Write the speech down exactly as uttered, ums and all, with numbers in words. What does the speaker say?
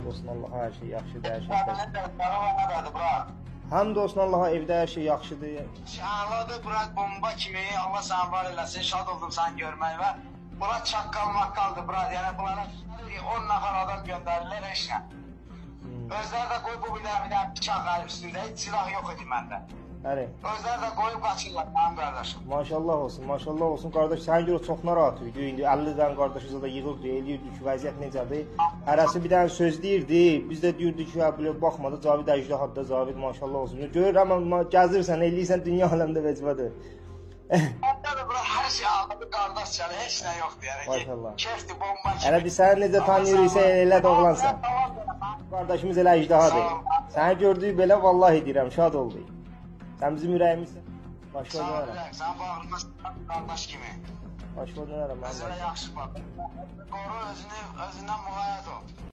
olsun Allaha, hər şey yaxşıdır, hər şey Nə yaxşıdır. nədir, bura? Həmd olsun Allaha, evdə hər şey yaxşıdır. Şəhərladı, bura bomba kimi, Allah səni var eləsin, şad oldum səni görməyimə. Bura çaqqal maqqaldır, bura, yəni bunlara on nəfər adam göndərirlər eşlə. Özləri də qoyub bu bir dənə bir dənə bıçaq üstündə, heç silah yox idi məndə. Bəli. Özləri də qoyub qaçırlar, mənim qardaşım. Maşallah olsun, maşallah olsun. Qardaş, sənə görə çox narahat idi. İndi əlli dənə qardaşımız da yığıldı, eləyirdi ki, vəziyyət necədir. Hərəsi bir dənə söz deyirdi. Biz də deyirdik ki, belə baxmadı, Cavid əjdahatda, Cavid maşallah olsun. Görür, amma gəzirsən, eləyirsən, dünya aləmdə vecbədir. Məndə də bura hər şey ağladı, qardaş gəlir, heç nə yoxdur yəni. Maşallah. Kefdir, bomba kimi. Hələ biz səni necə tanıyırıq, elə də oğlansan. Qardaşımız elə əjdahadır. Səni gördük belə, vallahi deyirəm, şad olduq. Sən bizim ürəyimizsən. Başqa dönərəm. Sən bağırma, qardaş kimi. Başqa dönərəm. Özünə yaxşı bax. Qoru özünü, özündən müğayət ol.